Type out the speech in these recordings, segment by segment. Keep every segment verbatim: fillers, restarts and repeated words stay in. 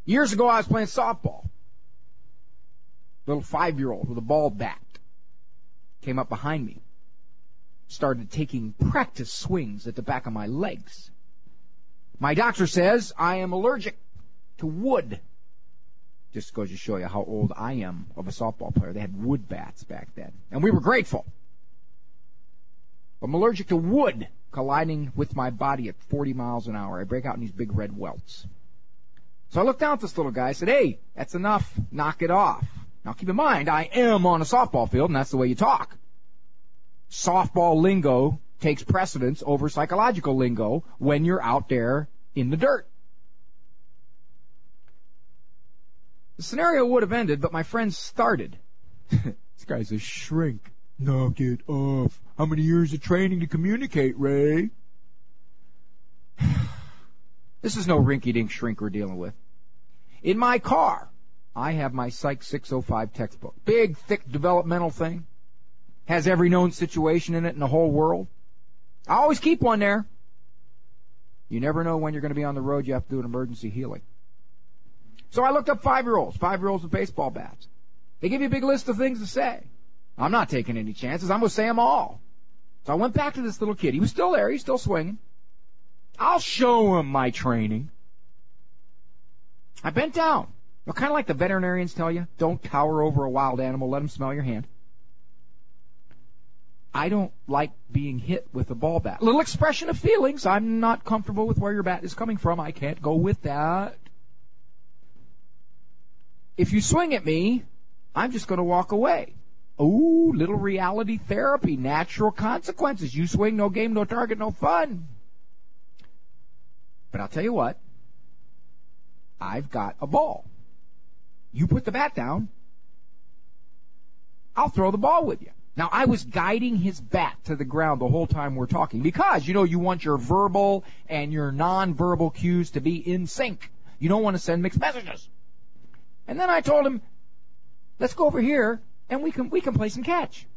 Years ago, I was playing softball. Little five-year-old with a ball bat came up behind me, started taking practice swings at the back of my legs. My doctor says I am allergic to wood. Just goes to show you how old I am of a softball player. They had wood bats back then, and we were grateful. I'm allergic to wood colliding with my body at forty miles an hour. I break out in these big red welts. So I looked down at this little guy. I said, hey, that's enough. Knock it off. Now, keep in mind, I am on a softball field, and that's the way you talk. Softball lingo takes precedence over psychological lingo when you're out there in the dirt. The scenario would have ended, but my friend started. This guy's a shrink. Knock it off. How many years of training to communicate, Ray? This is no rinky-dink shrink we're dealing with. In my car, I have my Psych six oh five textbook. Big, thick, developmental thing. Has every known situation in it in the whole world. I always keep one there. You never know when you're going to be on the road. You have to do an emergency healing. So I looked up five-year-olds, five-year-olds with baseball bats. They give you a big list of things to say. I'm not taking any chances. I'm going to say them all. So I went back to this little kid. He was still there. He's still swinging. I'll show him my training. I bent down. You know, kind of like the veterinarians tell you, don't tower over a wild animal. Let him smell your hand. I don't like being hit with a ball bat. Little expression of feelings. I'm not comfortable with where your bat is coming from. I can't go with that. If you swing at me, I'm just going to walk away. Ooh, little reality therapy, natural consequences. You swing, no game, no target, no fun. But I'll tell you what, I've got a ball. You put the bat down, I'll throw the ball with you. Now, I was guiding his bat to the ground the whole time we're talking because, you know, you want your verbal and your nonverbal cues to be in sync. You don't want to send mixed messages. And then I told him, let's go over here and we can we can play some catch.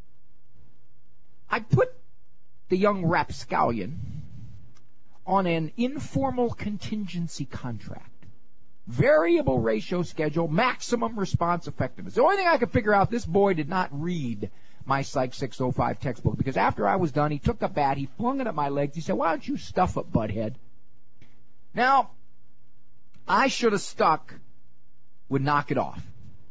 I put the young rapscallion on an informal contingency contract. Variable ratio schedule, maximum response effectiveness. The only thing I could figure out, this boy did not read my Psych six oh five textbook, because after I was done, he took the bat, he flung it at my legs, he said, why don't you stuff it, butthead? Now, I should have stuck with knock it off.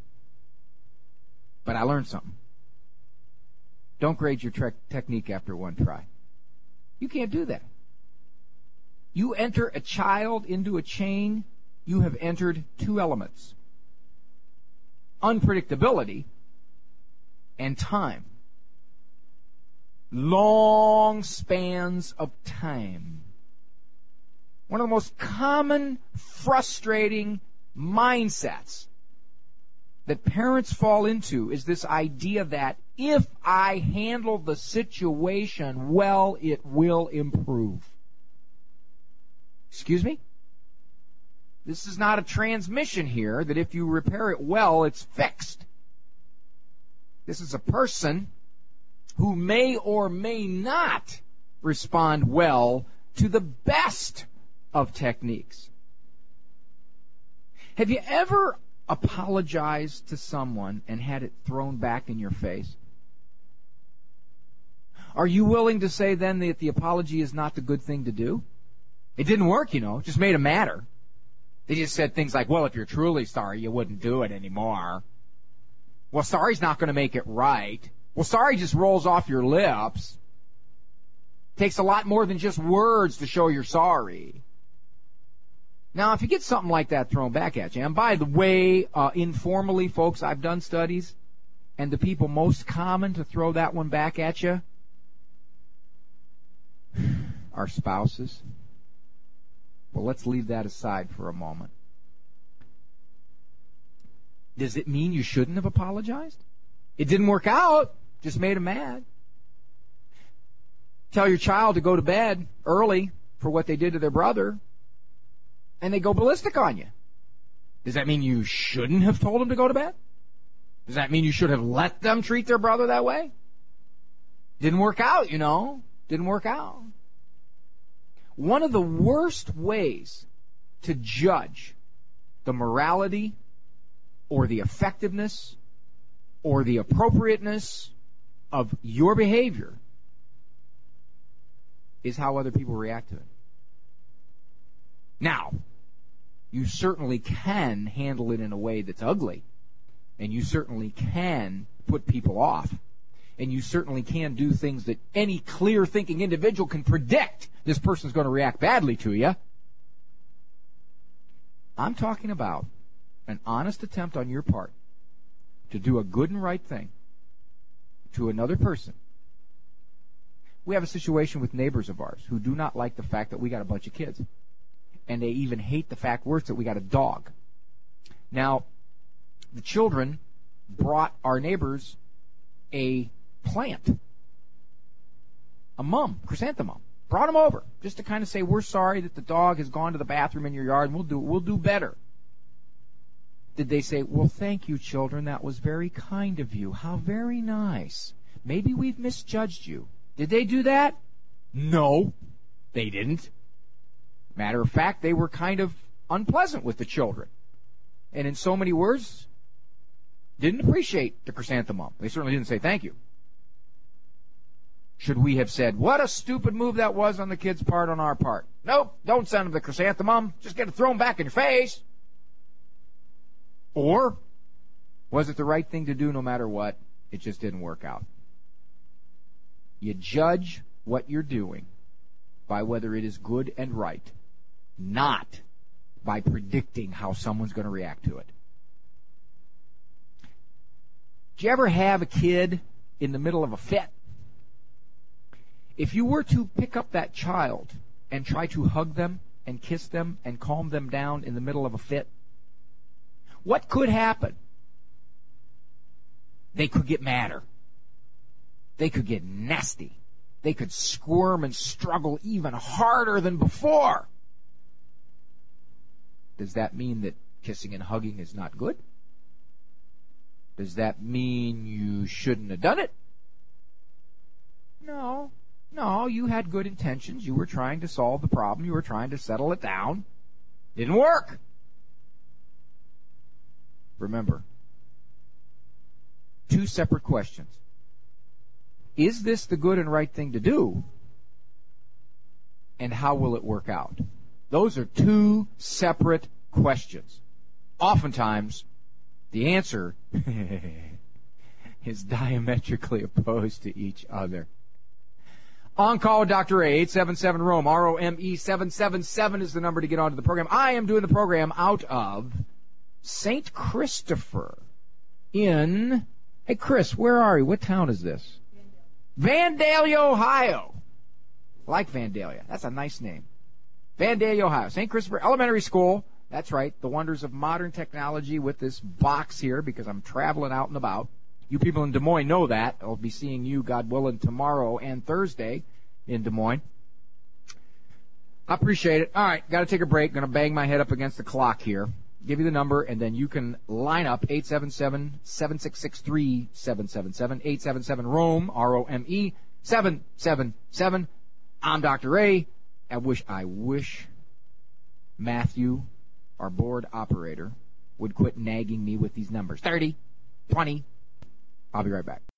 But I learned something. Don't grade your tre- technique after one try. You can't do that. You enter a child into a chain, you have entered two elements. Unpredictability and time. Long spans of time. One of the most common, frustrating mindsets that parents fall into is this idea that if I handle the situation well, it will improve. Excuse me? This is not a transmission here that if you repair it well, it's fixed. This is a person who may or may not respond well to the best of techniques. Have you ever apologized to someone and had it thrown back in your face? Are you willing to say then that the apology is not the good thing to do? It didn't work, you know, it just made it matter. They just said things like, well, if you're truly sorry, you wouldn't do it anymore. Well, sorry's not going to make it right. Well, sorry just rolls off your lips. Takes a lot more than just words to show you're sorry. Now, if you get something like that thrown back at you, and by the way, uh, informally, folks, I've done studies, and the people most common to throw that one back at you are spouses. Well, let's leave that aside for a moment. Does it mean you shouldn't have apologized? It didn't work out, just made them mad. Tell your child to go to bed early for what they did to their brother, and they go ballistic on you. Does that mean you shouldn't have told them to go to bed? Does that mean you should have let them treat their brother that way? Didn't work out, you know. Didn't work out. One of the worst ways to judge the morality or the effectiveness or the appropriateness of your behavior is how other people react to it. Now, you certainly can handle it in a way that's ugly, and you certainly can put people off, and you certainly can do things that any clear-thinking individual can predict this person's going to react badly to you. I'm talking about an honest attempt on your part to do a good and right thing to another person. We have a situation with neighbors of ours who do not like the fact that we got a bunch of kids. And they even hate the fact worse that we got a dog. Now, the children brought our neighbors a plant, a mum, chrysanthemum. Brought them over just to kind of say, we're sorry that the dog has gone to the bathroom in your yard, and we'll do, we'll do better. Did they say, well, thank you, children, that was very kind of you. How very nice. Maybe we've misjudged you. Did they do that? No, they didn't. Matter of fact, they were kind of unpleasant with the children. And in so many words, didn't appreciate the chrysanthemum. They certainly didn't say thank you. Should we have said, what a stupid move that was on the kid's part, on our part? Nope, don't send them the chrysanthemum. Just get it thrown back in your face. Or was it the right thing to do no matter what? It just didn't work out. You judge what you're doing by whether it is good and right, not by predicting how someone's going to react to it. Did you ever have a kid in the middle of a fit? If you were to pick up that child and try to hug them and kiss them and calm them down in the middle of a fit, what could happen? They could get madder. They could get nasty. They could squirm and struggle even harder than before. Does that mean that kissing and hugging is not good? Does that mean you shouldn't have done it? No. No, you had good intentions. You were trying to solve the problem. You were trying to settle it down. Didn't work. Remember, two separate questions. Is this the good and right thing to do? And how will it work out? Those are two separate questions. Oftentimes, the answer is diametrically opposed to each other. On call with Doctor A, eight seven seven R O M E, R O M E seven seven seven is the number to get onto the program. I am doing the program out of Saint Christopher in, hey Chris, where are you? What town is this? Vandalia, Ohio. I like Vandalia. That's a nice name. Vandalia, Ohio. Saint Christopher Elementary School. That's right. The wonders of modern technology with this box here because I'm traveling out and about. You people in Des Moines know that. I'll be seeing you, God willing, tomorrow and Thursday in Des Moines. I appreciate it. All right, got to take a break. Going to bang my head up against the clock here. Give you the number, and then you can line up eight seven seven, seven six six, three seven seven seven, eight seven seven R O M E, R O M E, seven seven seven. I'm Doctor Ray. I wish, I wish Matthew, our board operator, would quit nagging me with these numbers. thirty, twenty. I'll be right back.